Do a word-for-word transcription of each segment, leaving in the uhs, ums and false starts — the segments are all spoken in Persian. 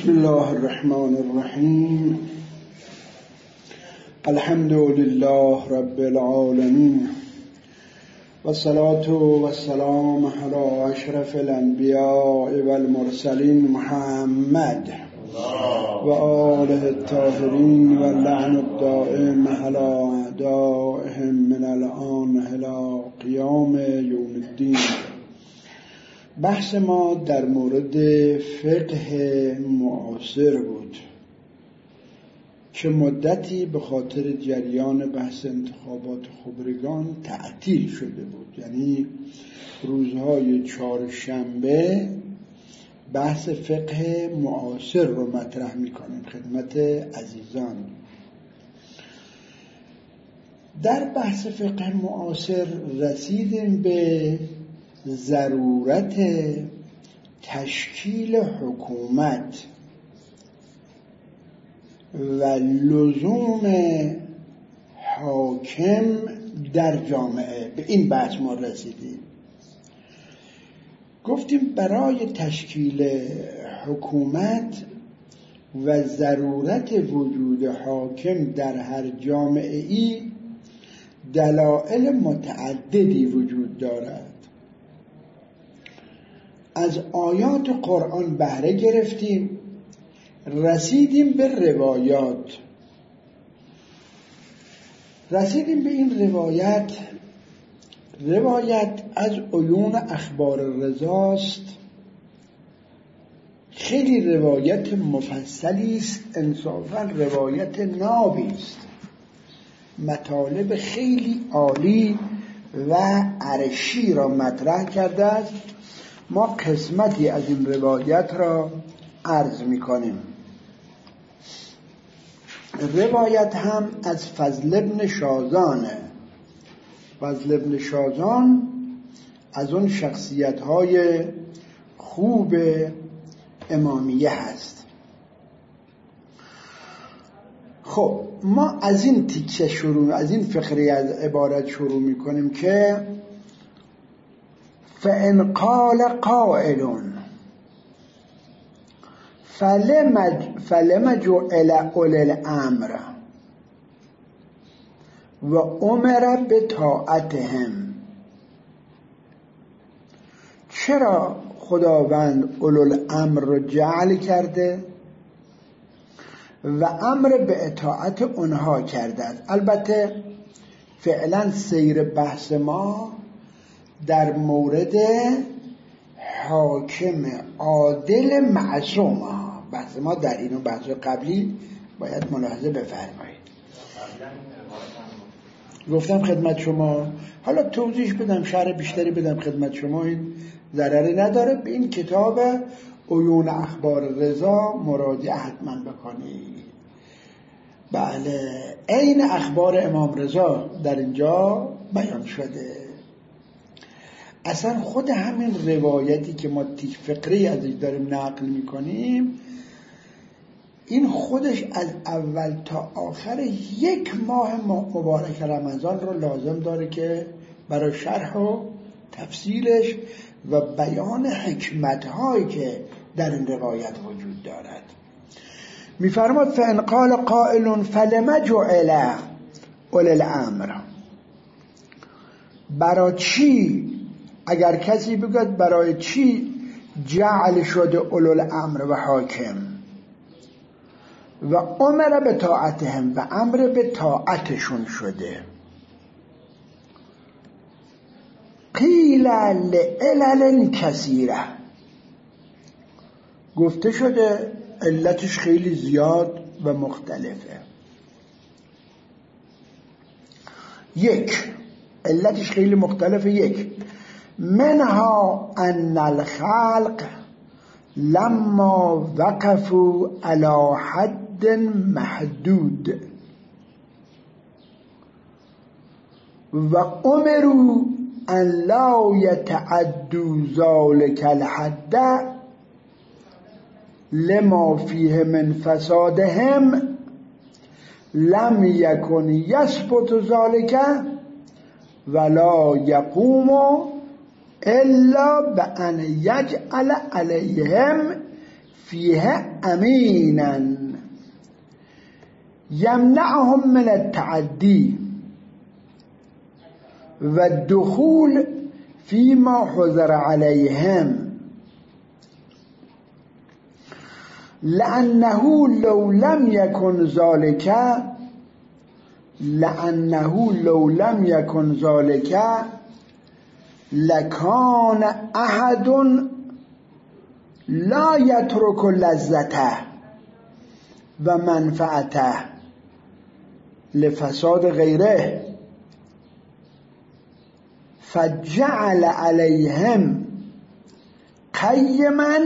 بسم الله الرحمن الرحیم. الحمد لله رب العالمین و الصلاة و السلام علی اشرف الانبیاء و المرسلین محمد و آله الطاهرین و لعن الدائم علی اعدائهم من الآن الی قیام یوم الدین. بحث ما در مورد فقه معاصر بود که مدتی به خاطر جریان بحث انتخابات خبرگان تعطیل شده بود. یعنی روزهای چهارشنبه بحث فقه معاصر رو مطرح می‌کنیم خدمت عزیزان. در بحث فقه معاصر رسیدیم به ضرورت تشکیل حکومت و لزوم حاکم در جامعه. به این بحث ما رسیدیم. گفتیم برای تشکیل حکومت و ضرورت وجود حاکم در هر جامعه‌ای دلایل متعددی وجود دارد. از آیات قرآن بهره گرفتیم، رسیدیم به روایات. رسیدیم به این روایت. روایت از عیون اخبار رضاست. خیلی روایت مفصلی است، انصافا روایت نابی است، مطالب خیلی عالی و عرشی را مطرح کرده است. ما قسمتی از این روایت را عرض می کنیم. روایت هم از فضل ابن شازانه. فضل ابن شازان از اون شخصیت های خوب امامیه هست. خب ما از این تیکه شروع از این فقره از عبارت شروع می کنیم که فَإِنْ قَالَ قَائِلٌ فَلَمَ جُعِلَ أُولِي الْأَمْرِ وَأُمِرَ بِطَاعَتِهِمْ. چرا خداوند اولوالامر رو جعل کرده و امر به اطاعت اونها کرده است؟ البته فعلا سیر بحث ما در مورد حاکم عادل معصوم ها. بحث ما در اینو بحث قبلی باید ملاحظه بفرمایید. گفتم خدمت شما، حالا توضیح بدم، شرح بیشتری بدم خدمت شما، این ضرری نداره. به این کتاب عیون اخبار رضا مراجعه حتما بکنید. بله، عین اخبار امام رضا در اینجا بیان شده. اصلا خود همین روایتی که ما تیک فقری ازش داریم نقل میکنیم، این خودش از اول تا آخر یک ماه مبارک رمضان رو لازم داره که برای شرح و تفصیلش و بیان حکمت‌هایی که در این روایت وجود دارد. می‌فرماد فَإِنْ قَالَ قَائِلٌ فَلَمَ جُعِلَ أُولِي الْأَمْرِ. برای چی، اگر کسی بگوید برای چی جعل شده اولوالامر و حاکم و امر به طاعتهم و امر به طاعتشون شده؟ قیل لعلل کثیره. گفته شده علتش خیلی زیاد و مختلفه. یک، علتش خیلی مختلفه. یک، منها ان الخلق لما وقفوا على حد محدود و امروا ان لا يتعدوا ذلك الحد لما فيه من فسادهم لم يكن يثبت ذلك ولا يقوم الا بان يجعل عليهم فیه امینا یمنعهم من التعدی و دخول فيما حضر عليهم لأنه لو لم يكن ذلك لأنه لو لم يكن ذلك لكان أحد لا يترك لذته و منفعته لفساد غيره فجعل عليهم قيما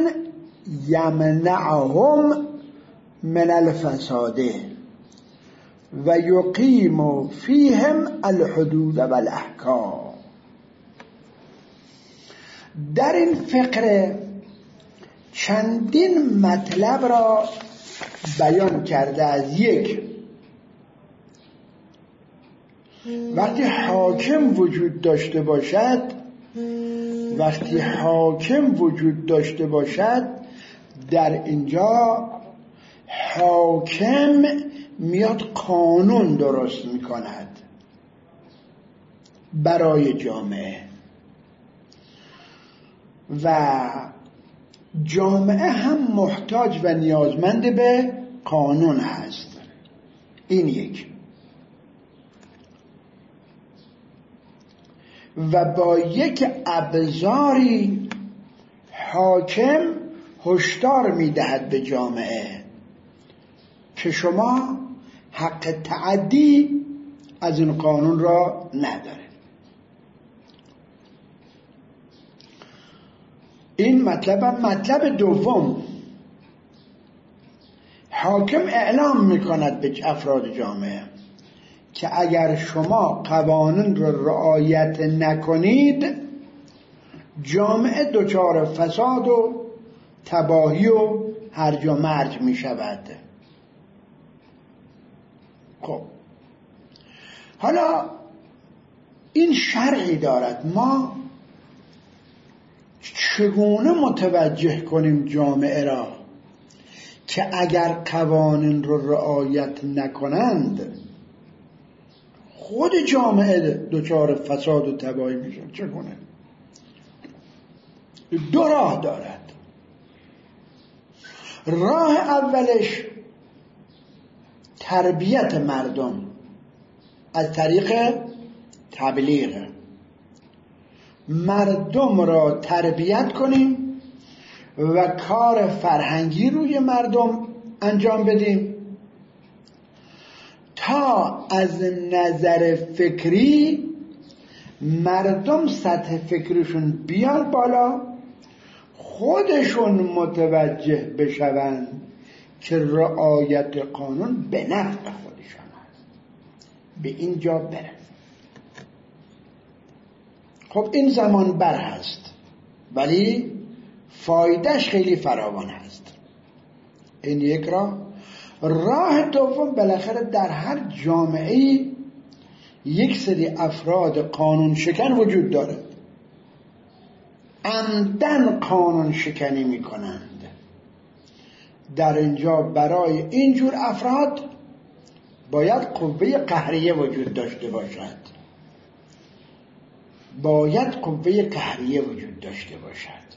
يمنعهم من الفساد و يقيم فيهم الحدود والاحکام. در این فقره چندین مطلب را بیان کرده. از یک، وقتی حاکم وجود داشته باشد وقتی حاکم وجود داشته باشد در اینجا حاکم میاد قانون درست میکند برای جامعه و جامعه هم محتاج و نیازمند به قانون هست. این یک. و با یک ابزاری حاکم هشدار میدهد به جامعه که شما حق تعدی از این قانون را نداره. این مطلب مطلب دوم، حاکم اعلام میکند به افراد جامعه که اگر شما قوانین را رعایت نکنید جامعه دچار فساد و تباهی و هرج و مرج می شود. خب حالا این شرعی دارد، ما چگونه متوجه کنیم جامعه را که اگر قوانین را رعایت نکنند خود جامعه دچار فساد و تباهی میشه؟ چگونه؟ دو راه دارد. راه اولش تربیت مردم از طریق تبلیغ. مردم را تربیت کنیم و کار فرهنگی روی مردم انجام بدیم تا از نظر فکری مردم سطح فکرشون بیار بالا، خودشون متوجه بشوند که رعایت قانون به نفع خودشون هست، به اینجا برن. خب این زمان بر هست ولی فایدهش خیلی فراوان هست. این یک راه. راه دوم، بالاخره در هر جامعه یک سری افراد قانون شکن وجود دارد، عمدن قانون شکنی می کنند. در اینجا برای اینجور افراد باید قوه قهریه وجود داشته باشد باید قوه قهریه وجود داشته باشد.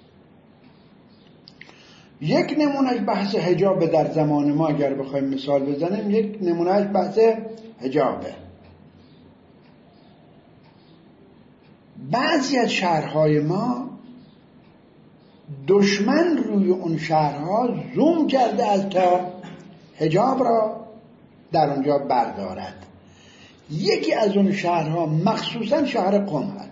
یک نمونهش بحث حجاب در زمان ما اگر بخوایم مثال بزنیم، یک نمونهش بحث حجابه. بعضی از شهرهای ما دشمن روی اون شهرها زوم کرده از تا حجاب را در اونجا بردارد. یکی از اون شهرها مخصوصا شهر قم هست.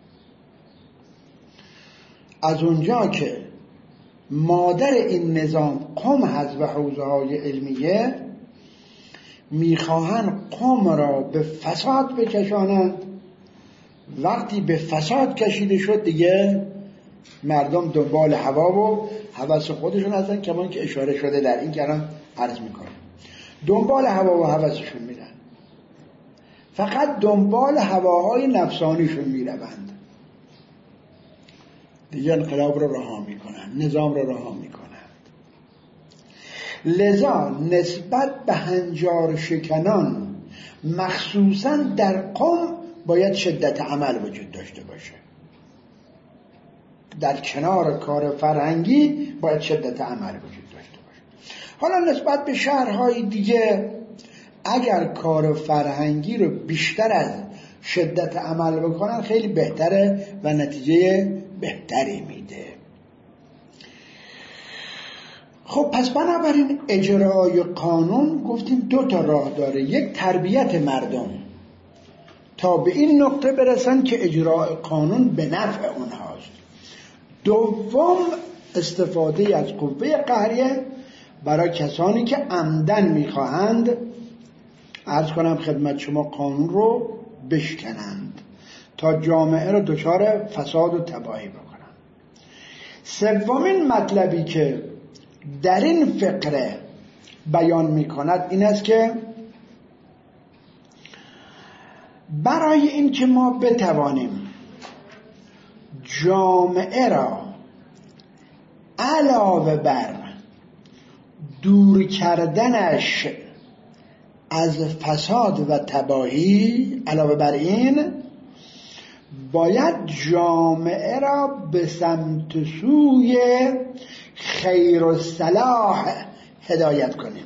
از اونجا که مادر این نظام قم هست و حوزه های علمیه، میخواهند قم را به فساد بکشانند. وقتی به فساد کشیده شد دیگه مردم دنبال هوا و هوس خودشون هستن، کمان که اشاره شده در این کلام عرض میکنم. دنبال هوا و هوسشون میرن، فقط دنبال هواهای نفسانیشون میروند. دیگه انقلاب رو رها میکنن، نظام رو رها میکنن. لذا نسبت به هنجار شکنان مخصوصا در قم باید شدت عمل وجود داشته باشه. در کنار کار فرهنگی باید شدت عمل وجود داشته باشه. حالا نسبت به شهرهای دیگه اگر کار فرهنگی رو بیشتر از شدت عمل بکنن خیلی بهتره و نتیجه بهتری میده. خب پس بنابراین اجرای قانون گفتیم دو تا راه داره. یک، تربیت مردم تا به این نقطه برسن که اجرای قانون به نفع اونهاست. دوم، استفاده از قوه قهریه برای کسانی که عمدن میخواهند عرض کنم خدمت شما قانون رو بشکنند تا جامعه رو دچار فساد و تباهی بکنند. سومین مطلبی که در این فقره بیان میکند این است که برای این که ما بتوانیم جامعه را علاوه بر دور کردنش از فساد و تباهی، علاوه بر این باید جامعه را به سمت سوی خیر و صلاح هدایت کنیم.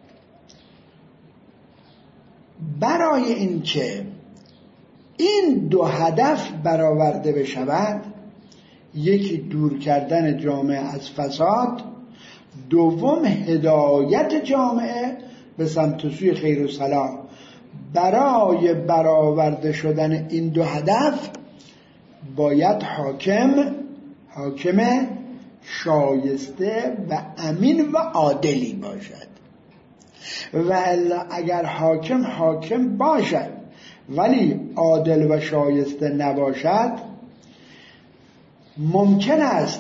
برای اینکه این دو هدف برآورده بشود، یکی دور کردن جامعه از فساد، دوم هدایت جامعه به سمت سوی خیر و صلاح. برای برآورده شدن این دو هدف باید حاکم حاکم شایسته و امین و عادلی باشد. و اگر حاکم حاکم باشد ولی عادل و شایسته نباشد، ممکن است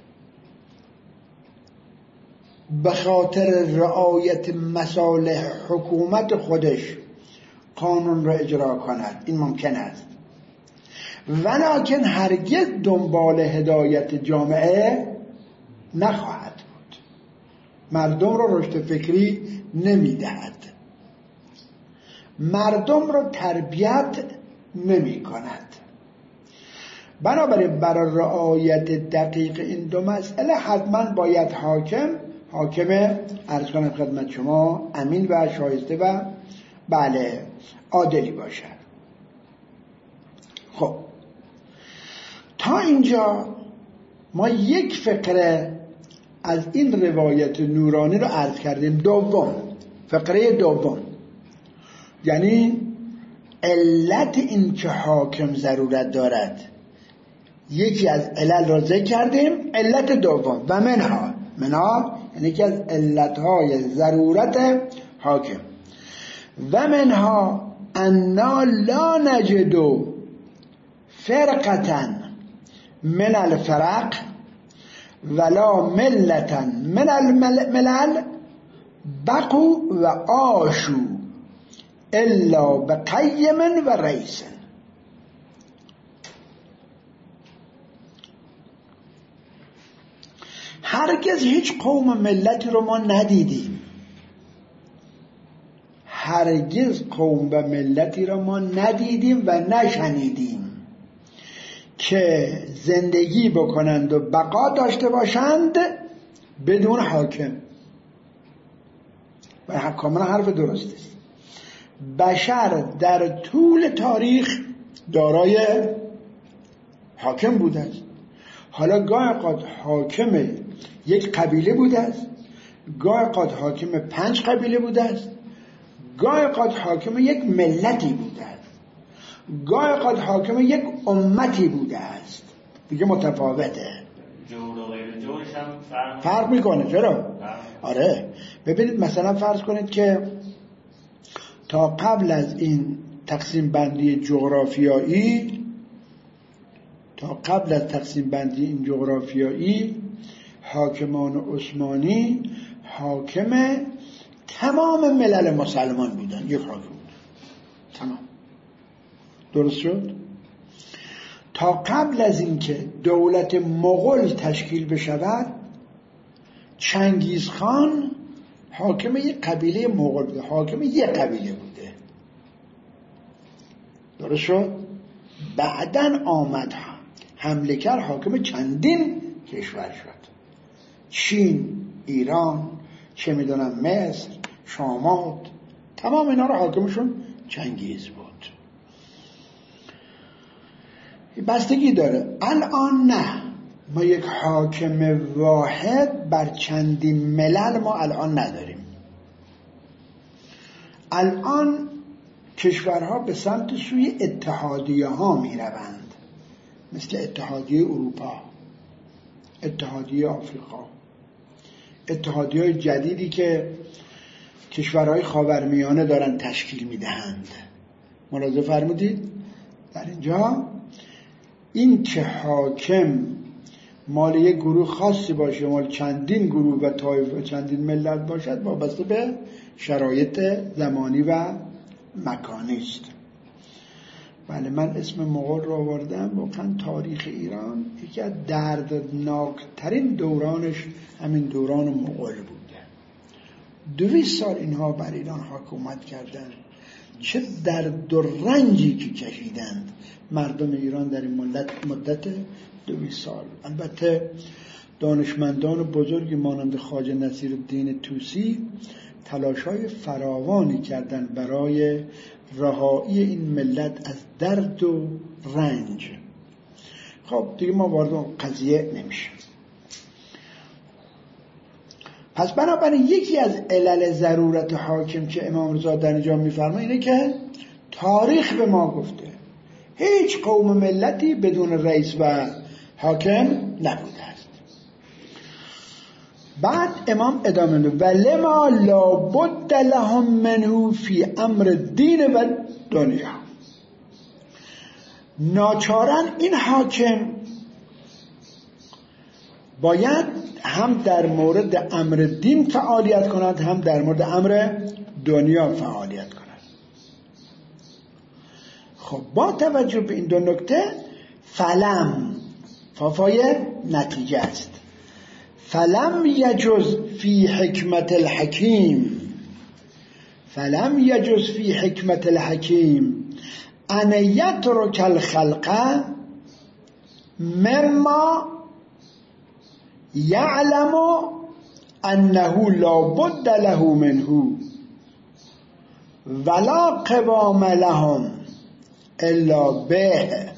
به خاطر رعایت مصالح حکومت خودش قانون را اجرا کند. این ممکن است، ولکن هرگز دنبال هدایت جامعه نخواهد بود. مردم را رشد فکری نمیدهد، مردم را تربیت نمی کند. بنابراین برای رعایت دقیق این دو مسئله حتما باید حاکم حاکم عرض کنم خدمت شما امین و شایسته و بله عادلی باشد. خب تا اینجا ما یک فقره از این روایت نورانی رو عرض کردیم. دوم، فقره دوم یعنی علت این که حاکم ضرورت دارد، یکی از علل را ذکر کردیم. علت دوم و منها منها یعنی یکی از علتهای ضرورت حاکم. و منها انا لا نجد فرقة من الفرق ولا ملة من الملل بقوا و عاشوا الا بقیم و رئیس. هرگز هیچ قوم و ملتی رو ما ندیدیم، هرگز قوم و ملتی رو ما ندیدیم و نشنیدیم که زندگی بکنند و بقا داشته باشند بدون حاکم. و کاملا حرف درست است. بشر در طول تاریخ دارای حاکم بوده است. حالا گاه قد حاکم یک قبیله بوده است، گاه قد حاکم پنج قبیله بوده است، گاه قد حاکم یک ملتی بوده است، گاه قد حاکم یک امتی بوده است. دیگه متفاوته، جور و غیر جورش هم فرق, فرق میکنه. چرا؟ آره ببینید مثلا فرض کنید که تا قبل از این تقسیم بندی جغرافیایی تا قبل از تقسیم بندی این جغرافیایی حاکمان عثمانی حاکم تمام ملل مسلمان بودن. یک حاکم بود تمام. درست شد؟ تا قبل از اینکه دولت مغول تشکیل بشود چنگیز خان حاکم یک قبیله مغول بوده، حاکم یک قبیله بوده، درست شد؟ بعدن آمد حمله کرد، حاکم چندین کشور شد، چین، ایران، چه میدونم مصر، شامات، تمام اینا رو حاکمشون چنگیز بود. بستگی داره. الان نه، ما یک حاکم واحد بر چندین ملل ما الان نداریم. الان کشورها به سمت سوی اتحادیه ها می روند، مثل اتحادیه اروپا، اتحادیه آفریقا، اتحادیه های جدیدی که کشورهای خاورمیانه دارن تشکیل می دهند. ملاحظه فرمودید در اینجا این که حاکم مال یک گروه خاصی باشه، مال چندین گروه و طایفه و چندین ملت باشد، وابسته به شرایط زمانی و مکانی است. بله، من اسم مغول رو آوردم. واقعا تاریخ ایران یکی از دردناکترین دورانش همین دوران مغول بوده. دویست سال اینها بر ایران حکومت کردند. چه درد و رنجی که کشیدند مردم ایران در این مدت مدت دویست سال. البته دانشمندان بزرگی مانند خواجه نصیرالدین طوسی تلاش‌های فراوانی کردند برای رهایی این ملت از درد و رنج. خب دیگه ما وارد اون قضیه نمیشیم. پس بنابراین یکی از علل ضرورت حاکم که امام رضا در اینجا میفرمایه اینه که تاریخ به ما گفته هیچ قوم ملتی بدون رئیس و حاکم نبوده است. بعد امام ادامه میده ولما لابد لهم منه فی امر الدین و دنیا. ناچارن این حاکم باید هم در مورد امر دین فعالیت کند، هم در مورد امر دنیا فعالیت کند. خب با توجه به این دو نکته فلم فافای نتیجه است. فلم یجز فی حکمت الحکیم فلم یجز فی حکمت الحکیم ان یترک الخلق مما یعلم انه لا بد له منه ولا قوام لهم الا به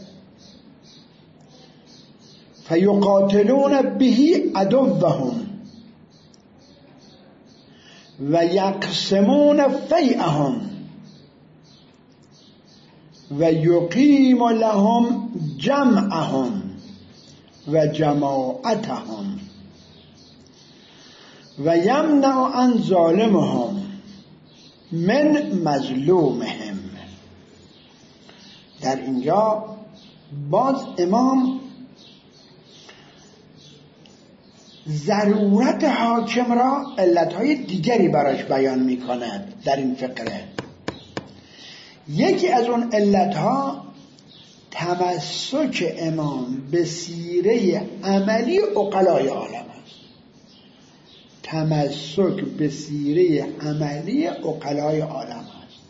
فیقاتلون به عدوهم و یقسمون فیئهم و یقیم لهم جمعهم و جماعتهم و یمنع عن ظالمهم من مظلومهم. در اینجا باز امام ضرورت حاکم را علتهای دیگری براش بیان می کند در این فقره. یکی از اون علتها تمسک امام به سیره عملی عقلای عالم است. تمسک به سیره عملی عقلای عالم است.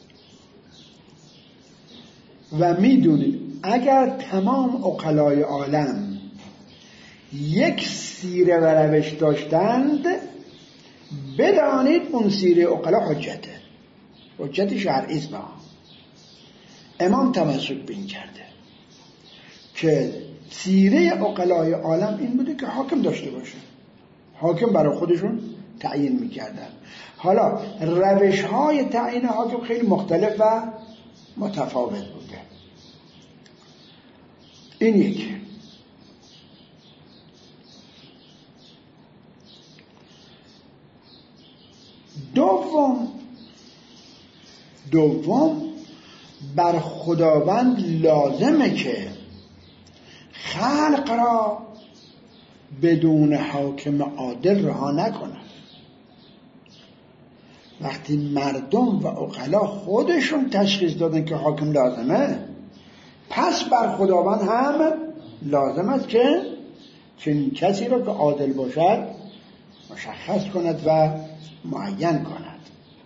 و میدونید اگر تمام عقلای عالم یک سیره و روش داشتند، بدانید اون سیره عقلا حجته، حجت شرعی است. امام تمسک به این کرده که سیره عقلای عالم این بوده که حاکم داشته باشه، حاکم برای خودشون تعیین میکردن. حالا روش های تعیین حاکم خیلی مختلف و متفاوت بوده. این یک. دوم دوم بر خداوند لازمه که خلق را بدون حاکم عادل رها نکنه. وقتی مردم و عقلا خودشون تشخیص دادن که حاکم لازمه، پس بر خداوند هم لازم است که چنین کسی را که عادل باشد مشخص کند و معین کند.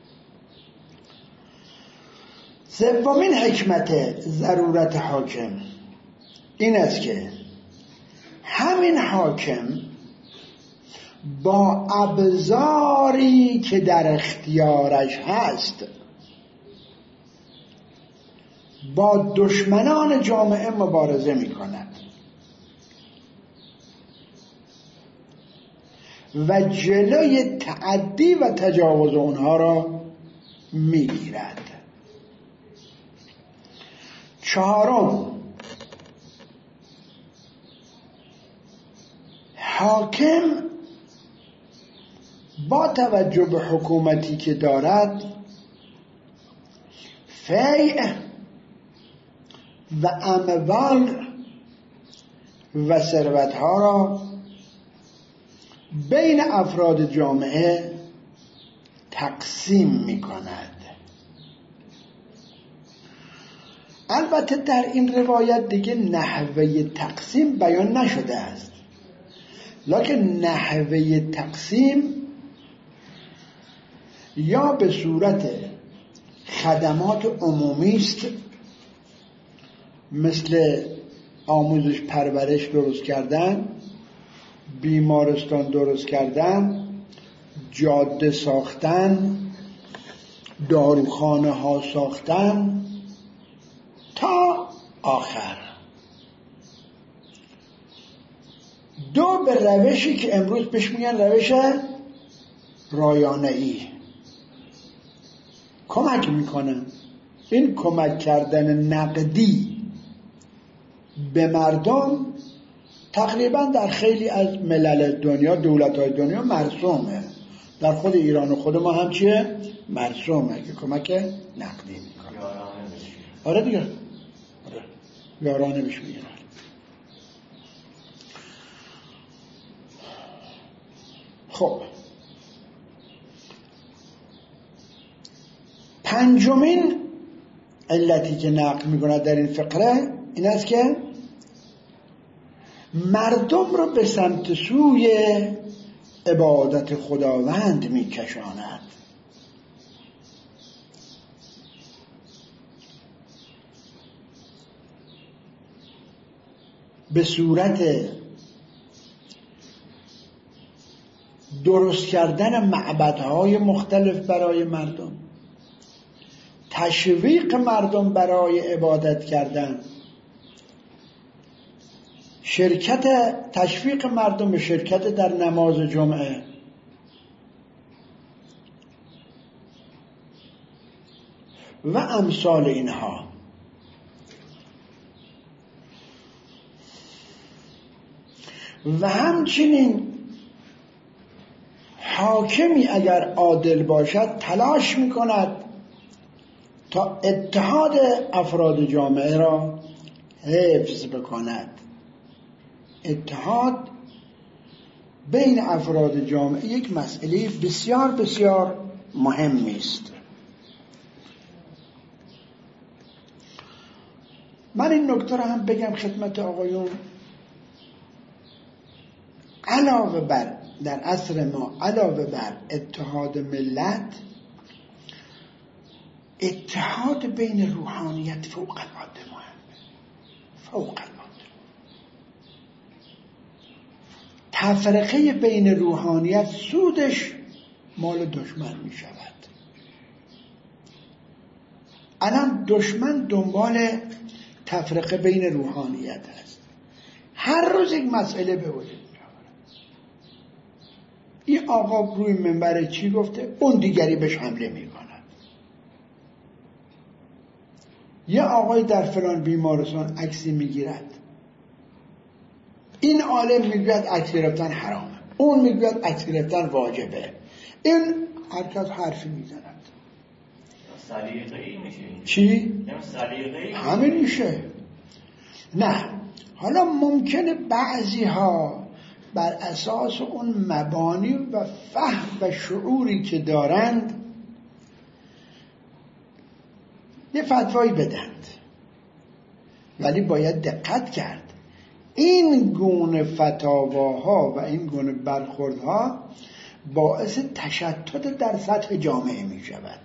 سومین حکمت ضرورت حاکم این است که همین حاکم با ابزاری که در اختیارش هست با دشمنان جامعه مبارزه می کند و جلوی تعدی و تجاوز اونها را می گیرد. چهارم، حاکم با توجه به حکومتی که دارد فیء و اموال و ثروت‌ها را بین افراد جامعه تقسیم می کند. البته در این روایت دیگه نحوه تقسیم بیان نشده است، لکن نحوه تقسیم یا به صورت خدمات عمومی است، مثل آموزش پرورش درست کردن، بیمارستان درست کردن، جاده ساختن، داروخانه ها ساختن تا آخر. دو، به روشی که امروز بهش میگن روش رایانه‌ای کمک میکنن. این کمک کردن نقدی به مردم تقریبا در خیلی از ملل دنیا، دولت‌های دنیا مرسومه. در خود ایران و خود ما هم چیه؟ مرسومه که کمک نقدی میکنه. آره دیگه، آره یارانه بهش میگن. خب پنجمین علتی که نقل میکنه در این فقره این است که مردم رو به سمت سوی عبادت خداوند میکشاند. به صورت درست کردن معبدهای مختلف برای مردم، تشویق مردم برای عبادت کردن، شرکت تشویق مردم به شرکت در نماز جمعه، و امثال اینها. و همچنین حاکمی اگر عادل باشد تلاش میکند تا اتحاد افراد جامعه را حفظ بکند. اتحاد بین افراد جامعه یک مسئله بسیار بسیار مهمی است. من این نکته را هم بگم خدمت آقایون، علاوه بر در عصر ما علاوه بر اتحاد ملت، اتحاد بین روحانیت فوق العاده مهمه. فوق العاده تفرقه بین روحانیت سودش مال دشمن می شود. الان دشمن دنبال تفرقه بین روحانیت است. هر روز یک مسئله به وجود می آورد. این آقا روی منبر چی گفته؟ اون دیگری بهش حمله می کند. یه آقای در فلان بیمارستان عکسی می گیرد، این عالم میگوید عکس گرفتن حرامه، اون میگوید عکس گرفتن واجبه. این هرکس حرفی میزند. سلیقه‌ای میشه. چی؟ سلیقه‌ای همین میشه. نه، حالا ممکنه بعضی ها بر اساس اون مبانی و فهم و شعوری که دارند یه فتوایی بدند، ولی باید دقت کرد. این گونه فتاواها و این گونه برخوردها باعث تشتت در سطح جامعه می شود.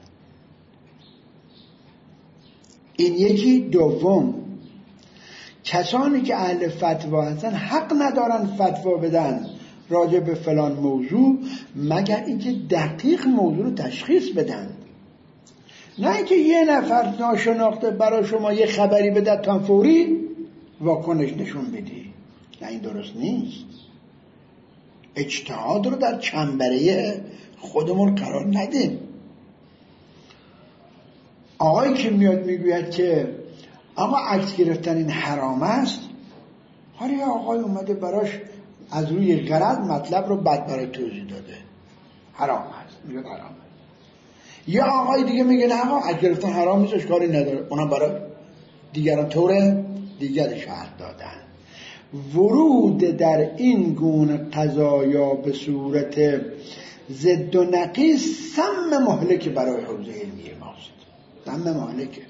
این یکی. دوم، کسانی که اهل فتوا هستن حق ندارن فتوا بدن راجع به فلان موضوع مگر اینکه دقیق موضوع رو تشخیص بدن، نه اینکه یه نفر ناشناخته برای شما یه خبری بده تا فوری واکنش نشون بدی. نه، این درست نیست. اجتهاد رو در چنبره خودمون قرار ندیم. آقایی که میاد میگوید که آقا عکس گرفتن این حرام است، حالا یه آقای اومده براش از روی غرض مطلب رو بد برای توضیح داده، حرام است، میگه حرام است. یا آقای دیگه میگه نه آقا عکس گرفتن حرام نیست، اشکالی نداره، اونم برای دیگران طور دیگر شرح دادن. ورود در این گونه قضایا به صورت ضد و نقیض سم مهلک برای حوزه علمی ماست. سم مهلکه.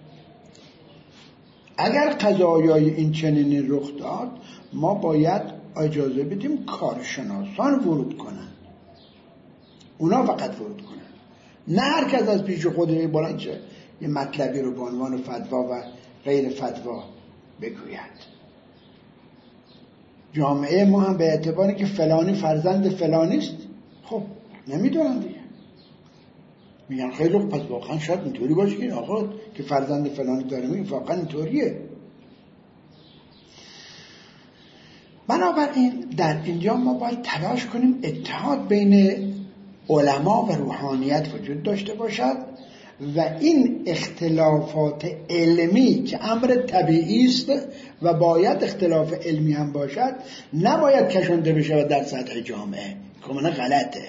اگر قضایای این چنینی رخ داد، ما باید اجازه بدیم کارشناسان ورود کنن، اونا فقط ورود کنن، نه هر کس از پیش خود بلند شه یه مطلبی رو به عنوان فتوا و غیر فتوا بگوید. جامعه ما هم به اعتباری که فلانی فرزند فلانیست، خب نمیدونن دیگه، میگن خیلی خوب، پس واقعا شاید اینطوری باشه که آقا که فرزند فلانی داره، این واقعا اینطوریه. بنابراین در اینجا ما باید تلاش کنیم اتحاد بین علما و روحانیت وجود داشته باشد و این اختلافات علمی که امر طبیعی است و باید اختلاف علمی هم باشد نباید کشانده بشه در سطح جامعه. کاملا غلطه.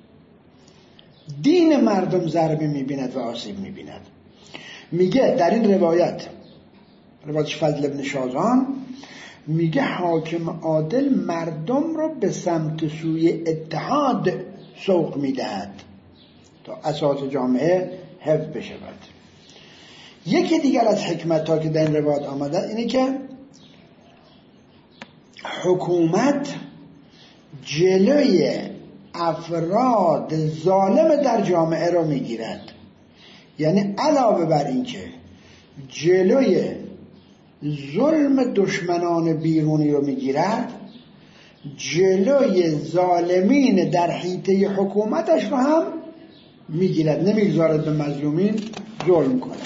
دین مردم ضربه میبیند و آسیب میبیند. میگه در این روایت، روایت فضل ابن شازان، میگه حاکم عادل مردم رو به سمت سوی اتحاد سوق میدهد تا اساس جامعه حفظ بشود. یکی دیگر از حکمت ها که در این روایت آمده اینه که حکومت جلوی افراد ظالم در جامعه رو میگیرد. یعنی علاوه بر این که جلوی ظلم دشمنان بیرونی رو میگیرد، جلوی ظالمین در حیطه حکومتش رو هم میگیرد، نمیگذارد به مظلومین ظلم کنه.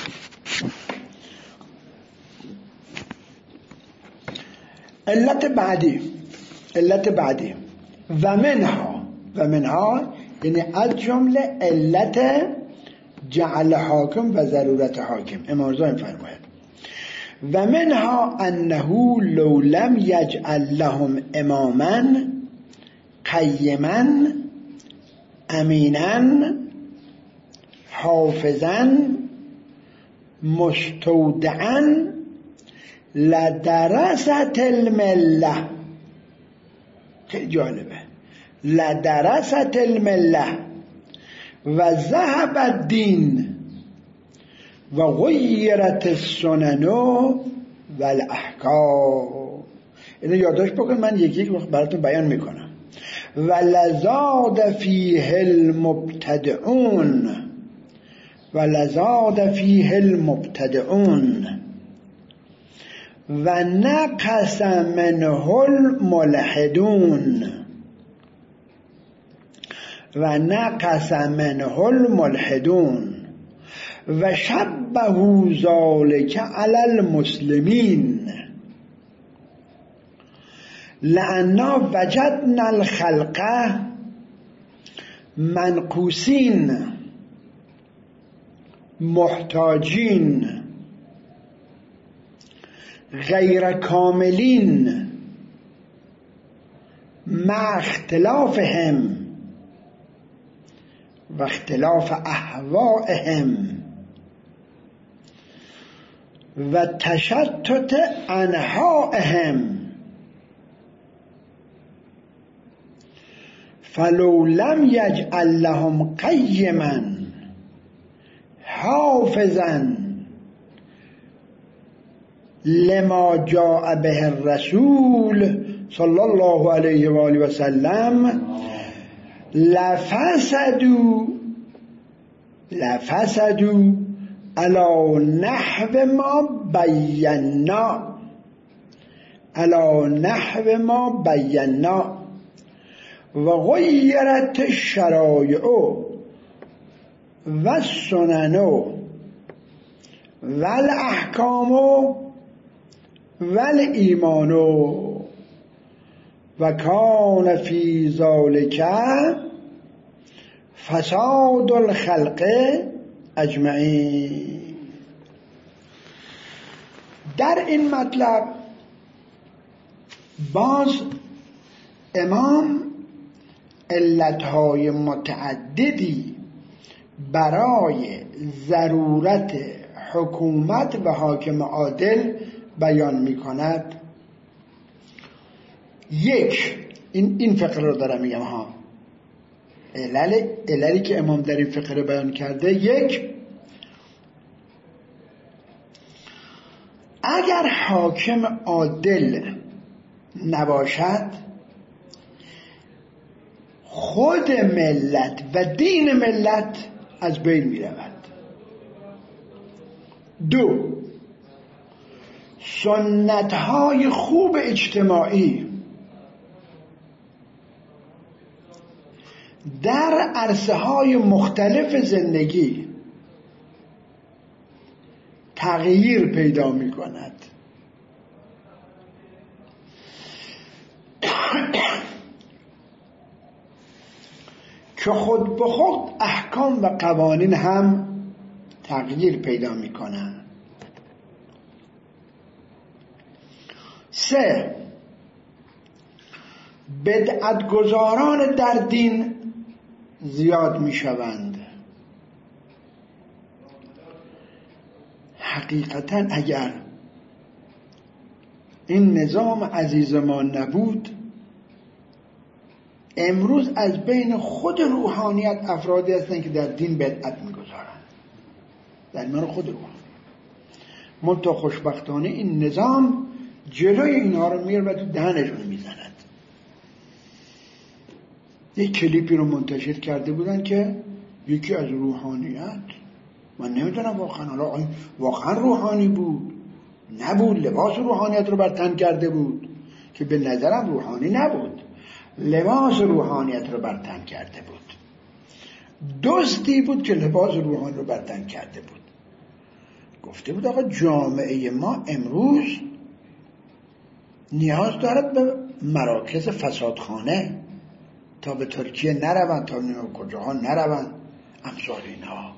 علت بعدی علت بعدی و منها و منها یعنی از جمله علت جعل حاکم و ضرورت حاکم. امام رضا فرماید و منها انه لو لم یجعل لهم اماما قیما امینا حافظا مستودعا لدرست المله. خیلی جالبه. لدرست المله و ذهب الدین و غیرت السنن و الاحکام. اینو یادداشت بکن، من یکی یک وقت براتون بیان میکنم. و لزاد فیه المبتدعون و لزاد فیه المبتدعون و نقص منه الملحدون و نقص منه الملحدون و شبهوا ذلك علی المسلمین لأننا وجدنا الخلق منقوسین محتاجین غیر کاملین مع اختلافهم و اختلاف اهوائهم و تشتت انحائهم فلو لم یجعل لهم قیما حافظا لما جاء به الرسول صلی الله علیه و آله و سلم لفسدوا لفسدوا علی نحو ما بینا علی نحو ما بینا و غیرت الشرایع و السنن و الاحکام و الایمان و کان فی ذلک فساد الخلق اجمعین. در این مطلب باز امام علتهای متعددی برای ضرورت حکومت و حاکم عادل بیان می کند. یک، این این فقره رو دارم میگم ها، علل عللی که امام در این فقره بیان کرده. یک، اگر حاکم عادل نباشد خود ملت و دین ملت از بین می رود. دو، سنت‌های خوب اجتماعی در عرصه‌های مختلف زندگی تغییر پیدا می کند. که خود به خود احکام و قوانین هم تغییر پیدا می کنند. سه، بدعتگزاران در دین زیاد می شوند. حقیقتا اگر این نظام عزیز ما نبود، امروز از بین خود روحانیت افرادی هستند که در دین بدعت می‌گذارند، در میان خود روحانیت. منتها خوشبختانه این نظام جلوی اینها رو میگیره و تو دهنشون میزند. یک کلیپی رو منتشر کرده بودن که یکی از روحانیت، من نمیدونم واقعا حالا واقعا روحانی بود نبود، لباس روحانیت رو بر تن کرده بود که به نظرم روحانی نبود، لباس روحانیت رو بر تن کرده بود. دزدی بود که لباس روحانی رو بر تن کرده بود. گفته بود آقا جامعه ما امروز نیاز دارد به مراکز فسادخانه، تا به ترکیه نروند، تا به کجاها نروند، امثال اینها.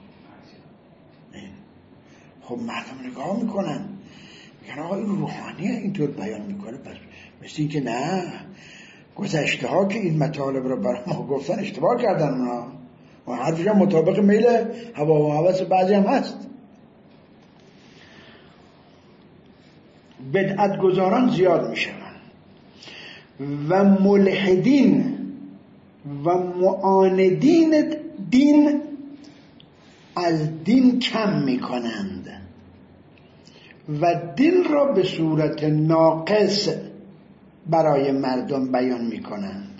خب مردم نگاه میکنن میگن آقا این روحانیه اینطور بیان میکنه، پس مثل این که نه، گذشته ها که این مطالب رو برای ما گفتن اشتباه کردن اونا، و حرفش هم مطابق میل هوا و هوس بعضی هم هست. بدعت گذاران زیاد میشن و ملحدین و معاندین دین از دین کم میکنند و دین را به صورت ناقص برای مردم بیان میکنند.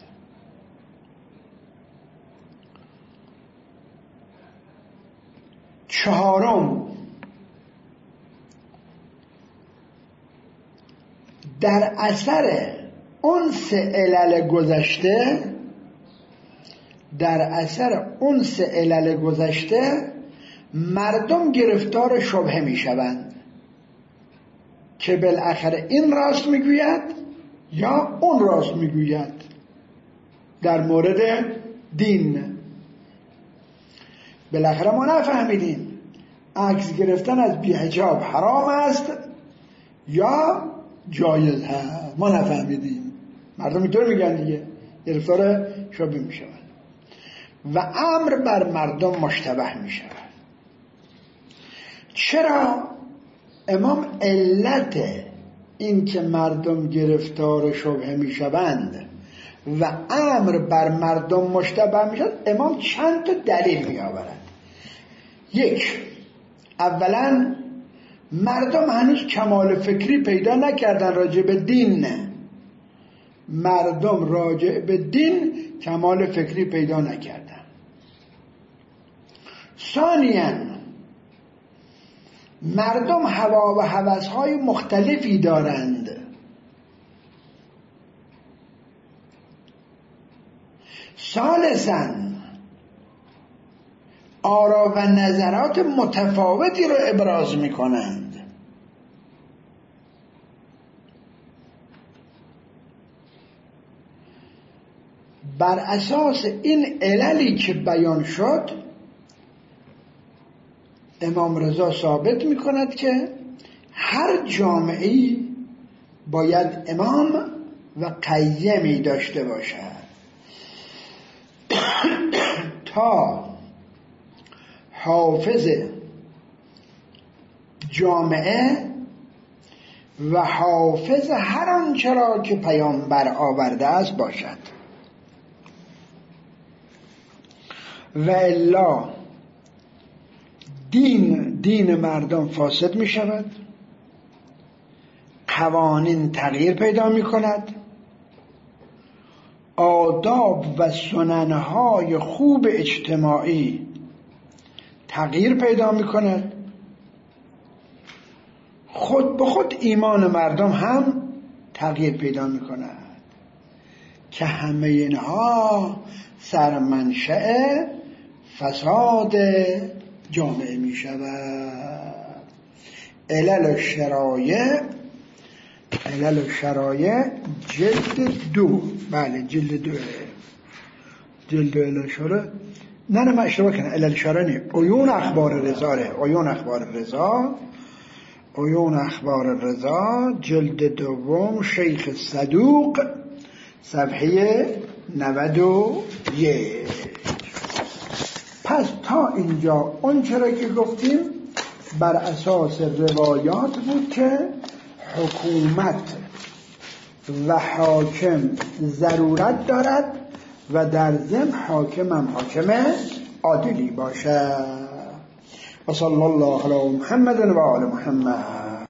چهارم، در اثر انس علل گذشته در اثر انس علل گذشته مردم گرفتار شبهه می شوند که بالاخره این راست می گوید یا اون راست می گوید در مورد دین. بالاخره ما نفهمیدیم عکس گرفتن از بی‌حجاب حرام است یا جایز هست، ما نفهمیدیم. مردم اینطور میگن دیگه، گرفتار شبهه می شوند و امر بر مردم مشتبه می شود. چرا؟ امام علت این که مردم گرفتار شبهه می شوند و امر بر مردم مشتبه می شود، امام چند تا دلیل می آورد. یک، اولا مردم هنوز کمال فکری پیدا نکردن راجع به دین، مردم راجع به دین کمال فکری پیدا نکردن. ثانیاً مردم هوا و هوس‌های مختلفی دارند. ثالثاً آرا و نظرات متفاوتی رو ابراز می‌کنند. بر اساس این عللی که بیان شد امام رضا ثابت می‌کند که هر جامعه‌ای باید امام و قیمی داشته باشد تا حافظ جامعه و حافظ هر آنچه را که پیامبر آورده است باشد، و الا دین دین مردم فاسد می شود، قوانین تغییر پیدا می کند، آداب و سننهای خوب اجتماعی تغییر پیدا می کند، خود به خود ایمان مردم هم تغییر پیدا می کند که همه اینها سرمنشأ فساد جامعه می شود. علل شرایع علل شرایع جلد دو، بله جلد دو جلد دو علل شرایع، نه نه من اشتباه کنم، علل شرایع نه، عیون اخبار رضا ره عیون اخبار رضا عیون اخبار رضا جلد دوم شیخ صدوق صفحه نود و یک. پس تا اینجا اون چرا که گفتیم بر اساس روایات بود که حکومت و حاکم ضرورت دارد و در ضمن حاکم هم حاکم عادلی باشد. و صلی الله علی محمد و آل محمد.